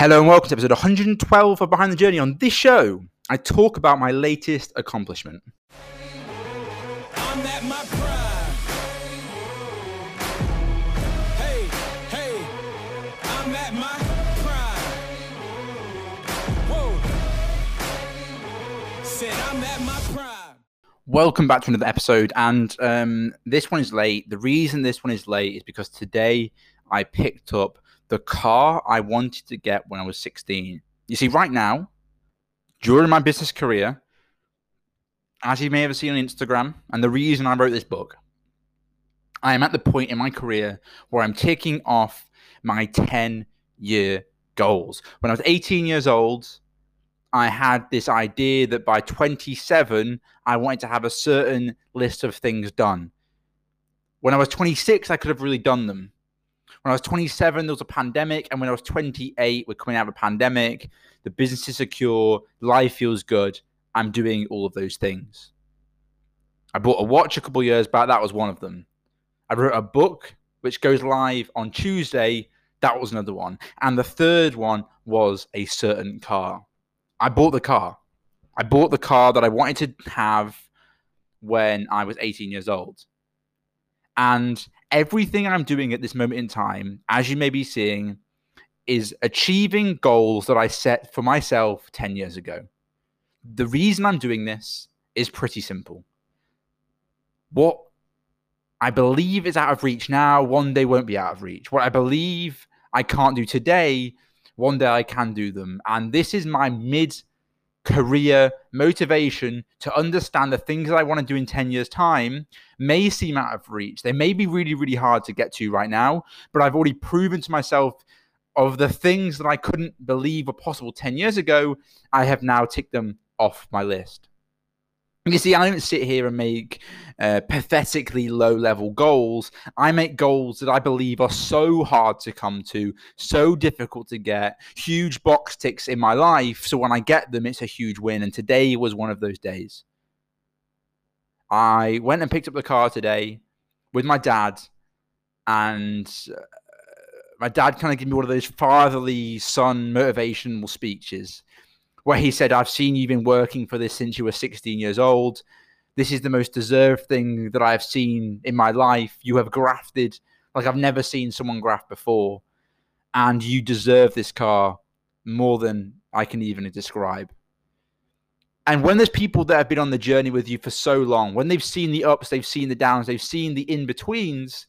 Hello and welcome to episode 112 of Behind the Journey. On this show, I talk about my latest accomplishment. I'm at my prime. Hey, I'm at my prime. Whoa. Said I'm at my prime. Welcome back to another episode, and this one is late. The reason this one is late is because today I picked up the car I wanted to get when I was 16. You see, right now, during my business career, as you may have seen on Instagram, and the reason I wrote this book, I am at the point in my career where I'm ticking off my 10-year goals. When I was 18 years old, I had this idea that by 27, I wanted to have a certain list of things done. When I was 26, I could have really done them. When I was 27, there was a pandemic, and when I was 28, we're coming out of a pandemic, the business is secure, life feels good, I'm doing all of those things. I bought a watch a couple of years back, that was one of them. I wrote a book, which goes live on Tuesday, that was another one. And the third one was a certain car. I bought the car. I bought the car that I wanted to have when I was 18 years old. And everything I'm doing at this moment in time, as you may be seeing, is achieving goals that I set for myself 10 years ago. The reason I'm doing this is pretty simple. What I believe is out of reach now, one day won't be out of reach. What I believe I can't do today, one day I can do them. And this is my mid-career motivation to understand the things that I want to do in 10 years' time may seem out of reach. They may be really, really hard to get to right now, but I've already proven to myself of the things that I couldn't believe were possible 10 years ago, I have now ticked them off my list. You see, I don't sit here and make pathetically low-level goals. I make goals that I believe are so hard to come to, so difficult to get, huge box ticks in my life. So when I get them, it's a huge win. And today was one of those days. I went and picked up the car today with my dad, and my dad kind of gave me one of those fatherly son motivational speeches where he said, I've seen you've been working for this since you were 16 years old. This is the most deserved thing that I've seen in my life. You have grafted like I've never seen someone graft before. And you deserve this car more than I can even describe. And when there's people that have been on the journey with you for so long, when they've seen the ups, they've seen the downs, they've seen the in-betweens,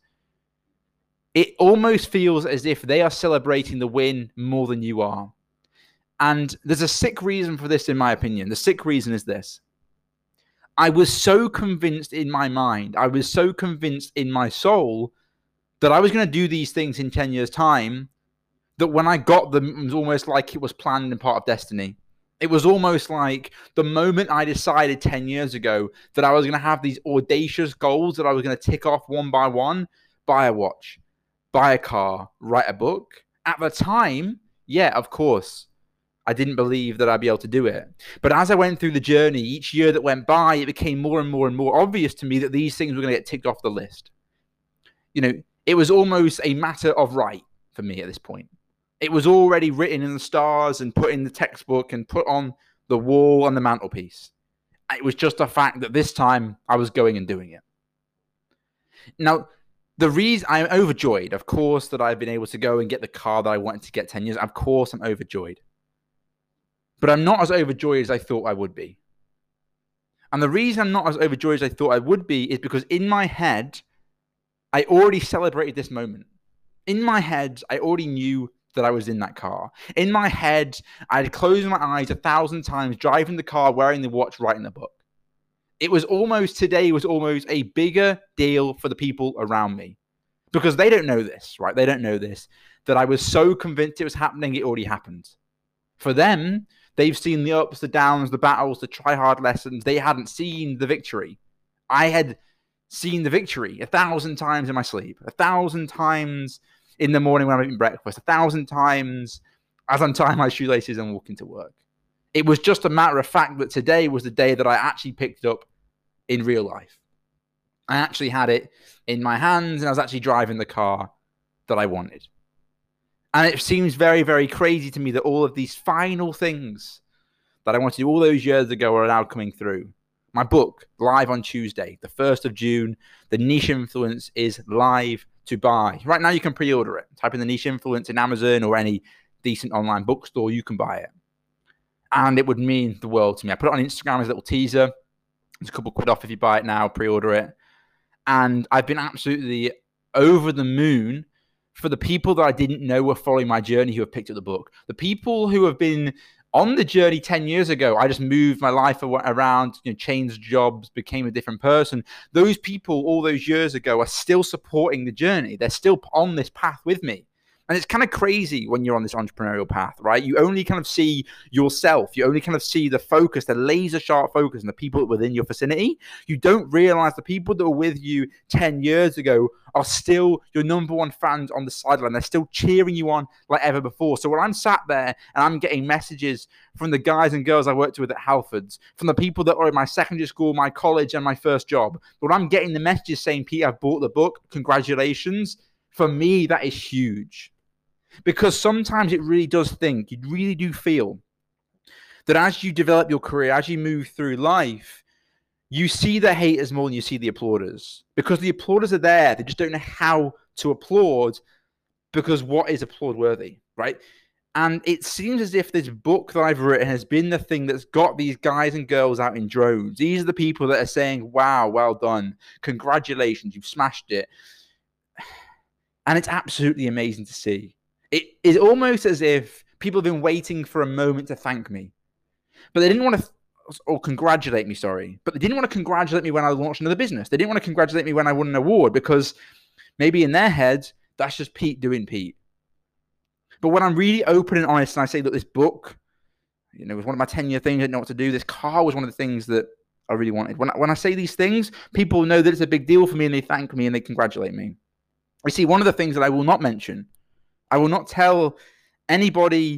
it almost feels as if they are celebrating the win more than you are. And there's a sick reason for this, in my opinion. The sick reason is this. I was so convinced in my mind, I was so convinced in my soul that I was going to do these things in 10 years' time, that when I got them, it was almost like it was planned and part of destiny. It was almost like the moment I decided 10 years ago that I was going to have these audacious goals that I was going to tick off one by one, buy a watch, buy a car, write a book. At the time, yeah, of course, I didn't believe that I'd be able to do it. But as I went through the journey, each year that went by, it became more and more and more obvious to me that these things were going to get ticked off the list. You know, it was almost a matter of right for me at this point. It was already written in the stars and put in the textbook and put on the wall on the mantelpiece. It was just a fact that this time I was going and doing it. Now, the reason I'm overjoyed, of course, that I've been able to go and get the car that I wanted to get 10 years. Of course, I'm overjoyed. But I'm not as overjoyed as I thought I would be. And the reason I'm not as overjoyed as I thought I would be is because in my head, I already celebrated this moment. In my head, I already knew that I was in that car. In my head, I had closed my eyes 1,000 times, driving the car, wearing the watch, writing the book. It was almost, today was almost a bigger deal for the people around me. Because they don't know this, right? They don't know this, that I was so convinced it was happening, it already happened. For them, they've seen the ups, the downs, the battles, the try-hard lessons. They hadn't seen the victory. I had seen the victory 1,000 times in my sleep, 1,000 times in the morning when I'm eating breakfast, 1,000 times as I'm tying my shoelaces and walking to work. It was just a matter of fact that today was the day that I actually picked up in real life. I actually had it in my hands and I was actually driving the car that I wanted. And it seems very, very crazy to me that all of these final things that I wanted to do all those years ago are now coming through. My book, live on Tuesday, the 1st of June. The Niche Influence is live to buy. Right now you can pre-order it. Type in The Niche Influence in Amazon or any decent online bookstore, you can buy it. And it would mean the world to me. I put it on Instagram as a little teaser. There's a couple quid off if you buy it now, pre-order it. And I've been absolutely over the moon for the people that I didn't know were following my journey who have picked up the book. The people who have been on the journey 10 years ago, I just moved my life around, changed jobs, became a different person. Those people all those years ago are still supporting the journey. They're still on this path with me. And it's kind of crazy when you're on this entrepreneurial path, right? You only kind of see yourself. You only kind of see the focus, the laser sharp focus on the people within your vicinity. You don't realize the people that were with you 10 years ago are still your number one fans on the sideline. They're still cheering you on like ever before. So when I'm sat there and I'm getting messages from the guys and girls I worked with at Halfords, from the people that are in my secondary school, my college, and my first job, when I'm getting the messages saying, Pete, I've bought the book, congratulations, for me, that is huge. Because sometimes it really does think, you really do feel that as you develop your career, as you move through life, you see the haters more than you see the applauders. Because the applauders are there, they just don't know how to applaud, because what is applaud worthy, right? And it seems as if this book that I've written has been the thing that's got these guys and girls out in droves. These are the people that are saying, wow, well done, congratulations, you've smashed it. And it's absolutely amazing to see. It is almost as if people have been waiting for a moment to thank me. But they didn't want to, or congratulate me, sorry. But they didn't want to congratulate me when I launched another business. They didn't want to congratulate me when I won an award, because maybe in their heads, that's just Pete doing Pete. But when I'm really open and honest and I say, look, this book, was one of my 10-year things I didn't know what to do. This car was one of the things that I really wanted. When I say these things, people know that it's a big deal for me and they thank me and they congratulate me. You see, one of the things that I will not mention, I will not tell anybody,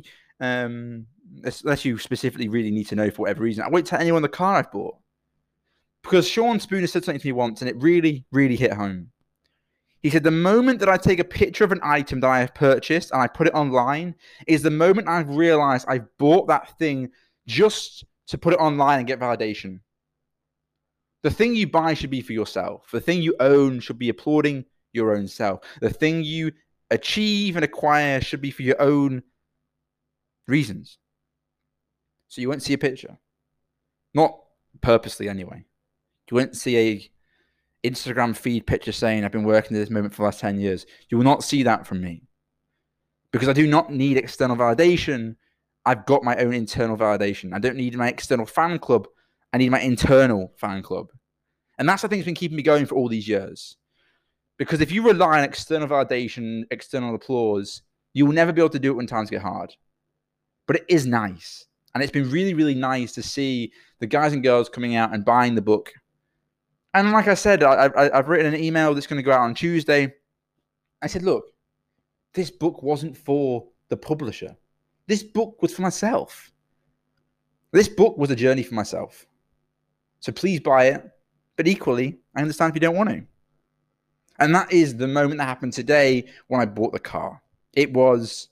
unless you specifically really need to know for whatever reason. I won't tell anyone the car I've bought. Because Sean Spooner said something to me once, and it really, really hit home. He said, the moment that I take a picture of an item that I have purchased and I put it online is the moment I've realized I've bought that thing just to put it online and get validation. The thing you buy should be for yourself. The thing you own should be applauding your own self. The thing you achieve and acquire should be for your own reasons. So you won't see a picture. Not purposely anyway. You won't see a Instagram feed picture saying I've been working to this moment for the last 10 years. You will not see that from me. Because I do not need external validation. I've got my own internal validation. I don't need my external fan club. I need my internal fan club. And that's the thing that's been keeping me going for all these years. Because if you rely on external validation, external applause, you will never be able to do it when times get hard. But it is nice. And it's been really, really nice to see the guys and girls coming out and buying the book. And like I said, I've written an email that's going to go out on Tuesday. I said, look, this book wasn't for the publisher. This book was for myself. This book was a journey for myself. So please buy it. But equally, I understand if you don't want to. And that is the moment that happened today when I bought the car. It was,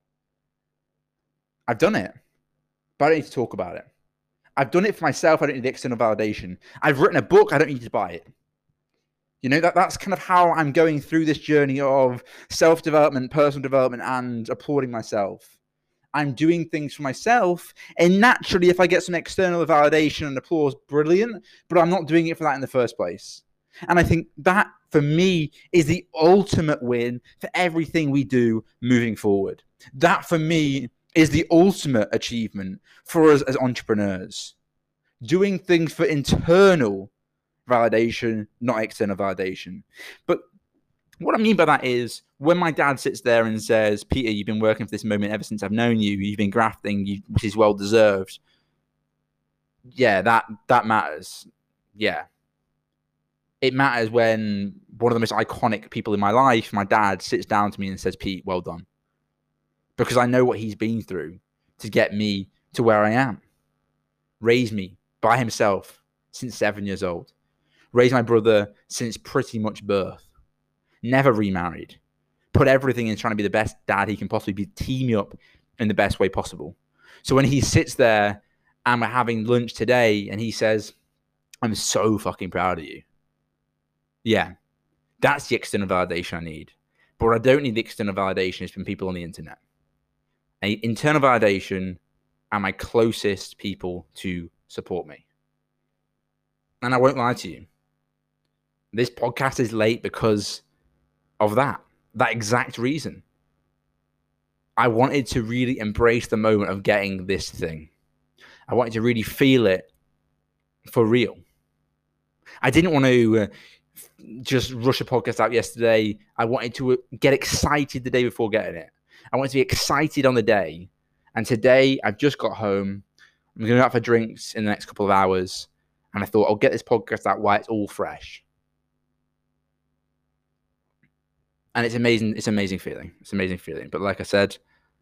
I've done it, but I don't need to talk about it. I've done it for myself. I don't need the external validation. I've written a book. I don't need to buy it. That's kind of how I'm going through this journey of self-development, personal development, and applauding myself. I'm doing things for myself. And naturally, if I get some external validation and applause, brilliant. But I'm not doing it for that in the first place. And I think that, for me, is the ultimate win for everything we do moving forward. That, for me, is the ultimate achievement for us as entrepreneurs. Doing things for internal validation, not external validation. But what I mean by that is, when my dad sits there and says, Peter, you've been working for this moment ever since I've known you. You've been grafting, which is well-deserved. Yeah, that matters. Yeah. It matters when one of the most iconic people in my life, my dad, sits down to me and says, Pete, well done. Because I know what he's been through to get me to where I am. Raised me by himself since 7 years old. Raised my brother since pretty much birth. Never remarried. put everything in trying to be the best dad he can possibly be, team me up in the best way possible. So when he sits there and we're having lunch today and he says, I'm so fucking proud of you. Yeah, that's the external validation I need. But what I don't need the external validation is from people on the internet. And internal validation are my closest people to support me. And I won't lie to you. This podcast is late because of that exact reason. I wanted to really embrace the moment of getting this thing. I wanted to really feel it for real. I didn't want to just rush a podcast out yesterday. I wanted to get excited the day before getting it. I wanted to be excited on the day. And today, I've just got home. I'm going to go out for drinks in the next couple of hours. And I thought, I'll get this podcast out while it's all fresh. And it's amazing. It's an amazing feeling. It's an amazing feeling. But like I said,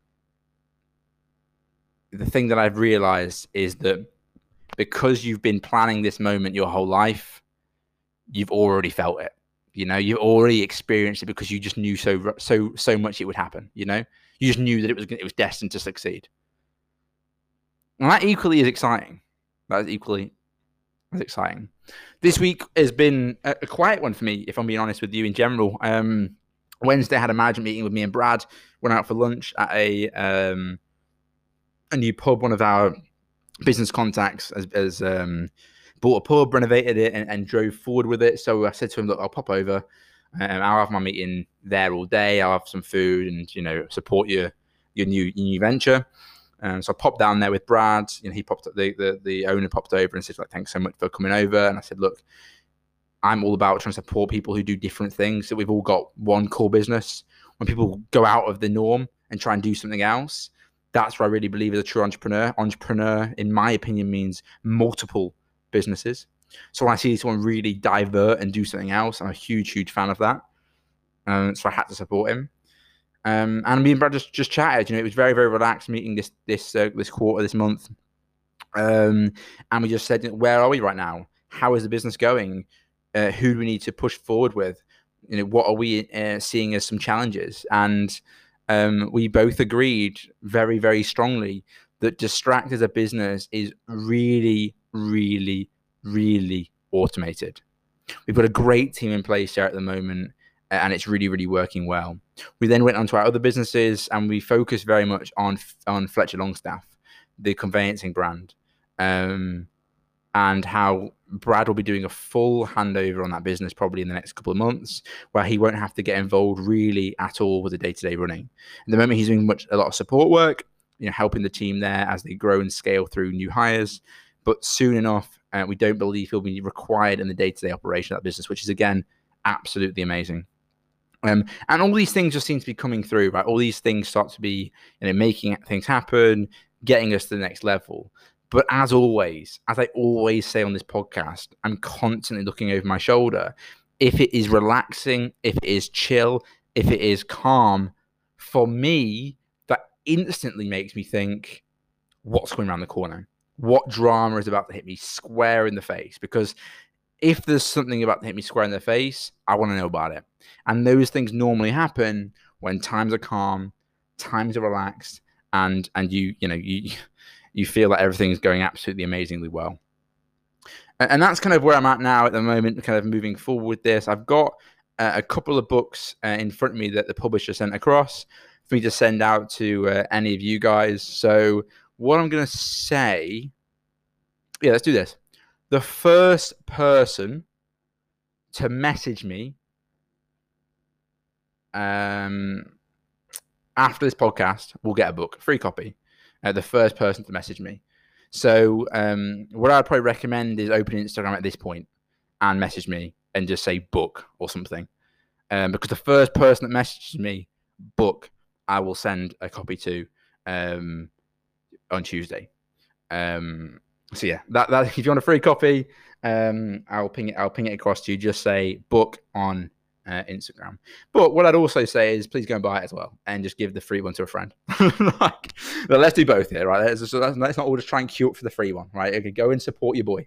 the thing that I've realized is that because you've been planning this moment your whole life, you've already felt it. You know, you've already experienced it because you just knew so much it would happen. You know, you just knew that it was destined to succeed. And that equally is exciting. That is equally as exciting. This week has been a quiet one for me, if I'm being honest with you in general. Wednesday I had a management meeting with me and Brad. Went out for lunch at a new pub. One of our business contacts has bought a pub, renovated it, and drove forward with it. So I said to him, look, I'll pop over. I'll have my meeting there all day. I'll have some food and, you know, support your new venture. So I popped down there with Brad. You know, he popped up, the owner popped over and said, like, thanks so much for coming over. And I said, look, I'm all about trying to support people who do different things. So we've all got one core business. When people go out of the norm and try and do something else, that's what I really believe is a true entrepreneur. Entrepreneur, in my opinion, means multiple businesses. So when I see someone really divert and do something else, I'm a huge fan of that. So I had to support him. And me and Brad just chatted. You know, it was very relaxed meeting this quarter, this month. And we just said, where are we right now? How is the business going? Who do we need to push forward with? You know, what are we seeing as some challenges? And we both agreed very strongly that Distract as a business is really automated. We've got a great team in place there at the moment, and it's really working well. We then went on to our other businesses, and we focused very much on Fletcher Longstaff, the conveyancing brand, and how Brad will be doing a full handover on that business probably in the next couple of months, where he won't have to get involved really at all with the day-to-day running. At the moment, he's doing a lot of support work, you know, helping the team there as they grow and scale through new hires. But soon enough, we don't believe he'll be required in the day-to-day operation of that business, which is, again, absolutely amazing. And all these things just seem to be coming through, right? All these things start to be, you know, making things happen, getting us to the next level. But as always, as I always say on this podcast, I'm constantly looking over my shoulder. If it is relaxing, if it is chill, if it is calm, for me, that instantly makes me think, what's coming around the corner? What drama is about to hit me square in the face? Because if there's something about to hit me square in the face, I want to know about it. And those things normally happen when times are calm, times are relaxed, and you feel like everything's going absolutely amazingly well. And that's kind of where I'm at now at the moment, kind of moving forward with this. I've got a couple of books in front of me that the publisher sent across for me to send out to any of you guys. So what I'm going to say, yeah, let's do this. The first person to message me after this podcast will get a book, free copy. The first person to message me. So what I'd probably recommend is open Instagram at this point and message me and just say book or something. Because the first person that messages me, book, I will send a copy to on Tuesday. So yeah, that if you want a free copy, I'll ping it across to you. Just say book on Instagram. But what I'd also say is please go and buy it as well and just give the free one to a friend. But let's do both here, right? Let's not all just try and queue up for the free one, right? Okay, go and support your boy.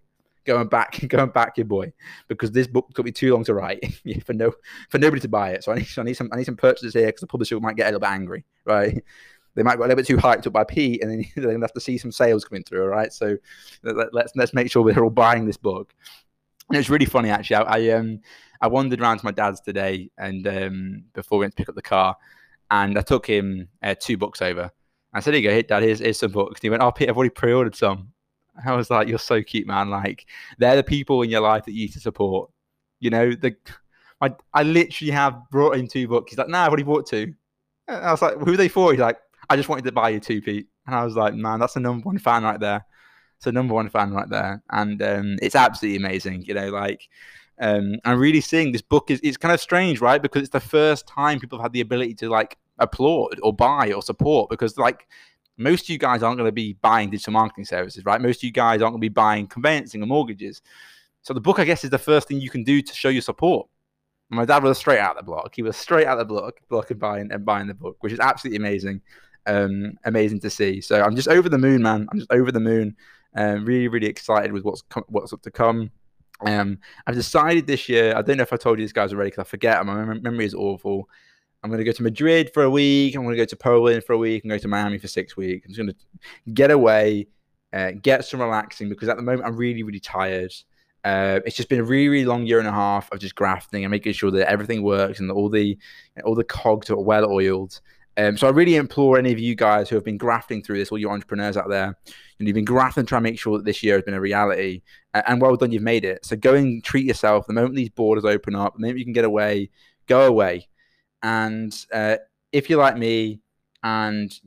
going back, your boy, because this book took me too long to write for nobody to buy it. So I need some purchases here because the publisher might get a little bit angry, right? They might get a little bit too hyped up by Pete, and then they're gonna have to see some sales coming through, all right? So let's make sure we're all buying this book. And it's really funny actually. I wandered around to my dad's today, and before we went to pick up the car, and I took him 2 books over. I said, "Here you go, Dad. Here's some books." And he went, "Oh, Pete, I've already pre-ordered some." I was like, "You're so cute, man. Like, they're the people in your life that you need to support. You know, I literally have brought him 2 books. He's like, "Nah, I've already bought 2." And I was like, "Who are they for?" He's like, "I just wanted to buy you 2, Pete." And I was like, "Man, that's the #1 fan right there. It's a #1 fan right there." And it's absolutely amazing. You know, like, I'm really seeing this book it's kind of strange, right? Because it's the first time people have had the ability to like applaud or buy or support, because like most of you guys aren't going to be buying digital marketing services, right? Most of you guys aren't going to be buying conveyancing or mortgages. So the book, I guess, is the first thing you can do to show your support. And my dad was straight out of the block. He was straight out of the block and buying the book, which is absolutely amazing. Amazing to see. So I'm just over the moon, man. I'm just over the moon. Really, really excited with what's up to come. I've decided this year, I don't know if I told you this guys already because I forget. My memory is awful. I'm going to go to Madrid for a week. I'm going to go to Poland for a week and go to Miami for 6 weeks. I'm just going to get away, get some relaxing, because at the moment I'm really, really tired. It's just been a really, really long year and a half of just grafting and making sure that everything works and all the cogs are well oiled. So I really implore any of you guys who have been grafting through this, all you entrepreneurs out there, and you've been grafting, trying to make sure that this year has been a reality. And well done, you've made it. So go and treat yourself. The moment these borders open up, the moment you can get away, go away. And if you're like me, and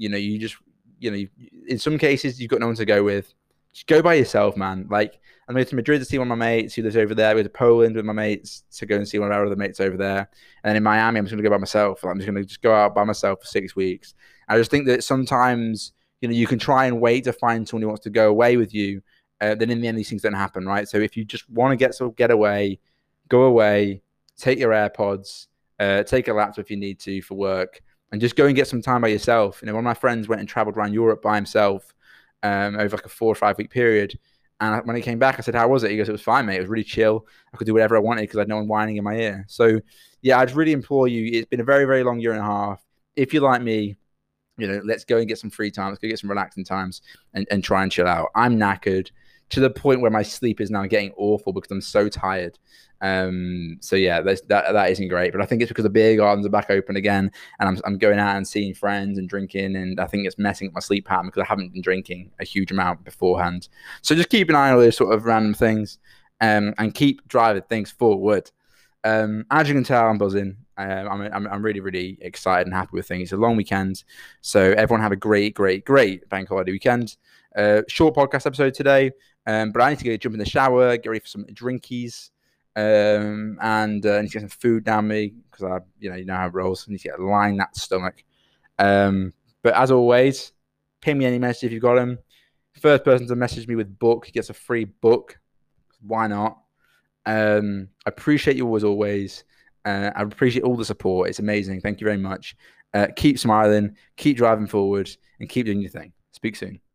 in some cases you've got no one to go with, just go by yourself, man. Like, I'm going to Madrid to see one of my mates who lives over there. I go to Poland with my mates to go and see one of our other mates over there. And then in Miami, I'm just going to go by myself. I'm just going to go out by myself for 6 weeks. I just think that sometimes, you can try and wait to find someone who wants to go away with you. Then in the end, these things don't happen, right? So if you just want to get away, go away, take your AirPods, take a laptop if you need to for work, and just go and get some time by yourself. One of my friends went and traveled around Europe by himself over like a 4 or 5 week period. And when he came back, I said, "How was it?" He goes, "It was fine, mate. It was really chill. I could do whatever I wanted because I had no one whining in my ear." So, yeah, I'd really implore you. It's been a very, very long year and a half. If you're like me, let's go and get some free time. Let's go get some relaxing times and try and chill out. I'm knackered to the point where my sleep is now getting awful because I'm so tired. So yeah, that isn't great, but I think it's because the beer gardens are back open again, and I'm going out and seeing friends and drinking, and I think it's messing up my sleep pattern because I haven't been drinking a huge amount beforehand. So just keep an eye on all those sort of random things, and keep driving things forward. As you can tell, I'm buzzing. I'm really, really excited and happy with things. It's a long weekend, so everyone have a great, great, great bank holiday weekend. Short podcast episode today, but I need to go jump in the shower, get ready for some drinkies. And I need to get some food down me because you know how it rolls. I need to line that stomach. But as always, ping me any message if you've got them. First person to message me with book gets a free book. Why not? I appreciate you as always. I appreciate all the support. It's amazing. Thank you very much. Keep smiling, keep driving forward, and keep doing your thing. Speak soon.